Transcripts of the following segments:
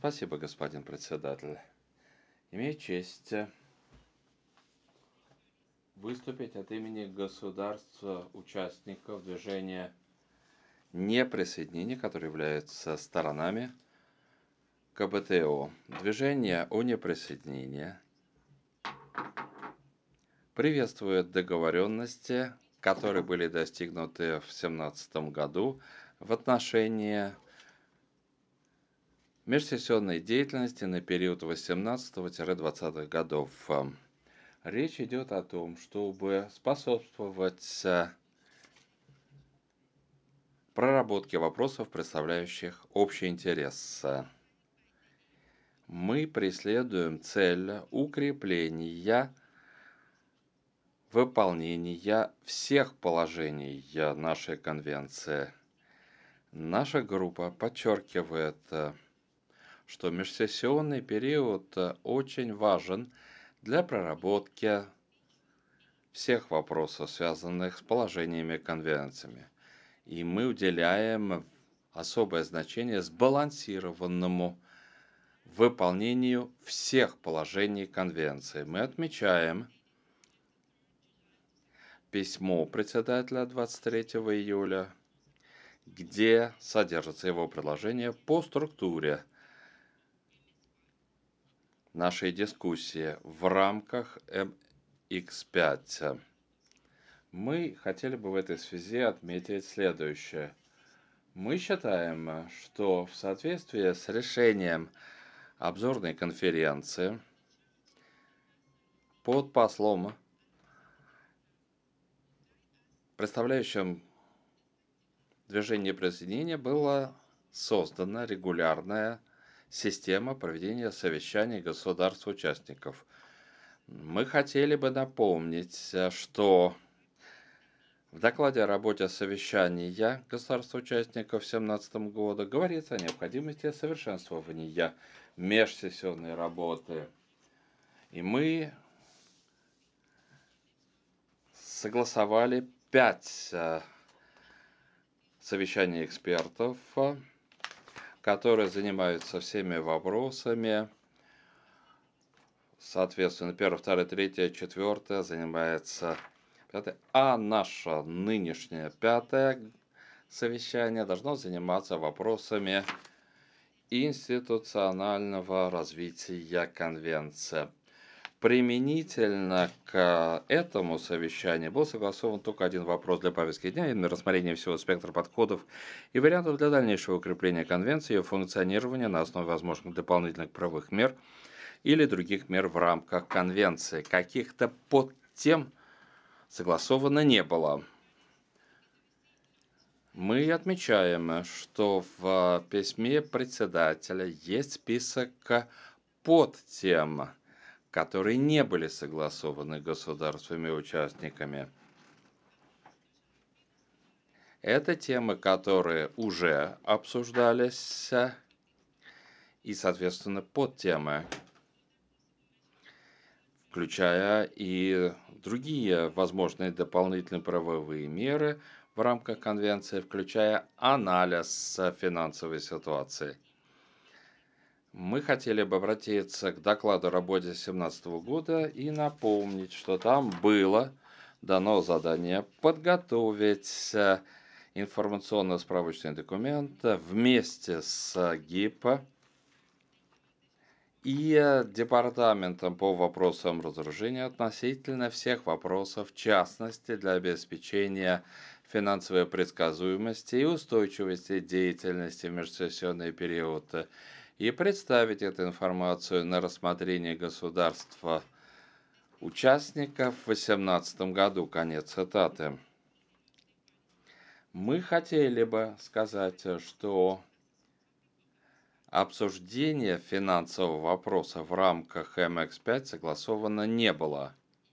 Спасибо, господин председатель. Имею честь выступить от имени государств, участников движения неприсоединения, которые являются сторонами КБТО. Движение о неприсоединении приветствует договоренности, которые были достигнуты в 2017 году в отношении межсессионной деятельности на период 18-20 годов. Речь идет о том, чтобы способствовать проработке вопросов, представляющих общий интерес. Мы преследуем цель укрепления выполнения всех положений нашей конвенции. Наша группа подчеркивает, что межсессионный период очень важен для проработки всех вопросов, связанных с положениями конвенциями. И мы уделяем особое значение сбалансированному выполнению всех положений конвенции. Мы отмечаем письмо председателя 23 июля, где содержится его предложение по структуре нашей дискуссии в рамках МХ5. Мы хотели бы в этой связи отметить следующее. Мы считаем, что в соответствии с решением обзорной конференции под послом, представляющим движение присоединения, была создана регулярная система проведения совещаний государств-участников. Мы хотели бы напомнить, что в докладе о работе совещания государств-участников в 2017 году говорится о необходимости совершенствования межсессионной работы. И мы согласовали 5 совещаний экспертов, которые занимаются всеми вопросами. Соответственно, 1, 2, 3, 4 занимается 5. А наше нынешнее 5 совещание должно заниматься вопросами институционального развития конвенции. Применительно к этому совещанию был согласован только один вопрос для повестки дня, именно рассмотрение всего спектра подходов и вариантов для дальнейшего укрепления конвенции и ее функционирования на основе возможных дополнительных правовых мер или других мер в рамках конвенции. Каких-то подтем согласовано не было. Мы отмечаем, что в письме председателя есть список подтем, которые не были согласованы государствами-участниками. Это темы, которые уже обсуждались, и, соответственно, подтемы, включая и другие возможные дополнительные правовые меры в рамках конвенции, включая анализ финансовой ситуации. Мы хотели бы обратиться к докладу о работе 2017 года и напомнить, что там было дано задание подготовить информационно-справочный документ вместе с ГИП и Департаментом по вопросам разоружения относительно всех вопросов, в частности, для обеспечения финансовой предсказуемости и устойчивости деятельности в межсессионный период, и представить эту информацию на рассмотрение государства участников в 2018 году. Конец цитаты. Мы хотели бы сказать, что обсуждение финансового вопроса в рамках МХ5 согласовано не было.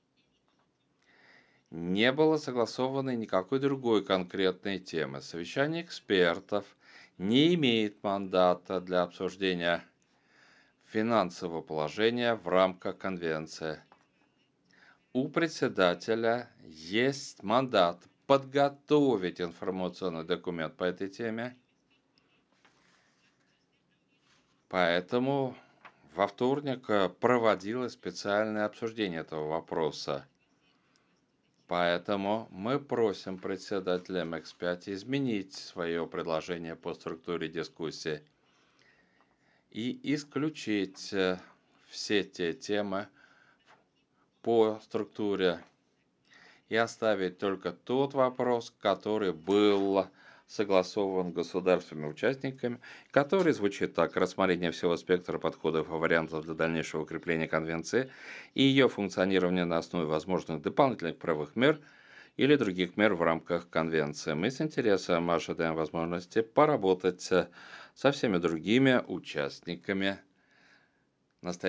Не было согласовано никакой другой конкретной темы. Совещание экспертов не имеет мандата для обсуждения финансового положения в рамках конвенции. У председателя есть мандат подготовить информационный документ по этой теме Поэтому во вторник проводилось специальное обсуждение этого вопроса. Поэтому мы просим председателя МХ-5 изменить свое предложение по структуре дискуссии и исключить все те темы по структуре и оставить только тот вопрос, который был согласован государственными участниками, который звучит так: рассмотрение всего спектра подходов и вариантов для дальнейшего укрепления Конвенции и ее функционирования на основе возможных дополнительных правовых мер или других мер в рамках Конвенции. Мы с интересом ожидаем возможности поработать со всеми другими участниками настоящего